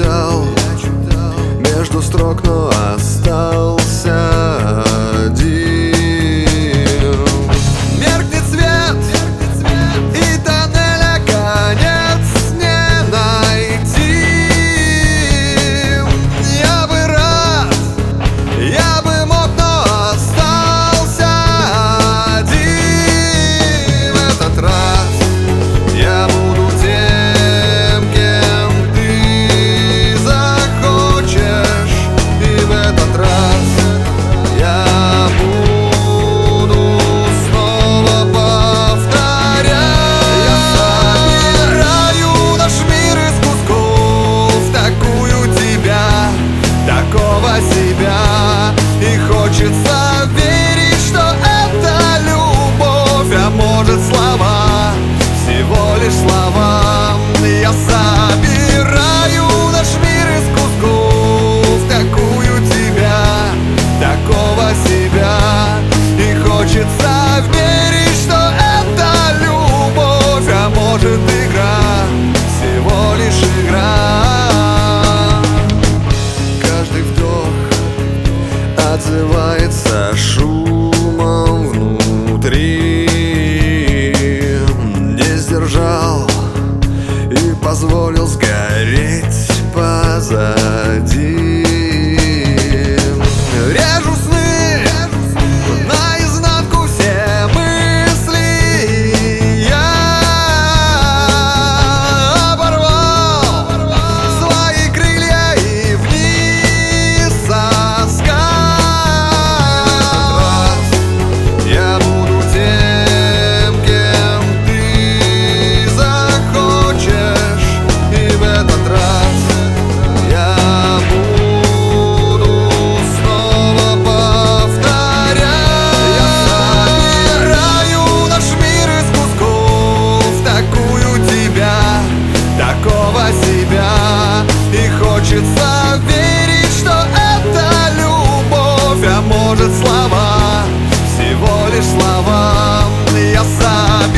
читал между строк, но остался один. Меркнет свет, и тоннеля конец не найти. Я бы рад, я бы мог, но остался один. В этот раз я буду тем, кем ты захочешь. И в этот раз я буду снова повторять. Я собираю наш мир из кусков, такую тебя, такого себя. И хочется верить, что это любовь, а может слова, всего лишь слова. Я собираю наш мир из кусков, такую тебя, такого себя. И хочется верить, что это любовь, а может игра, всего лишь игра. Каждый вдох отзывается шумом внутри. Не сдержал и позволил сгореть позади. Режу сны наизнанку, все мысли я оборвал свои крылья и вниз соскальзь. Я буду тем, кем ты захочешь. И в этот раз я буду снова повторять. Я собираю наш мир из кусков, такую тебя, такого себя. И хочется верить, что это любовь, а может слова, всего лишь слова. Я собираю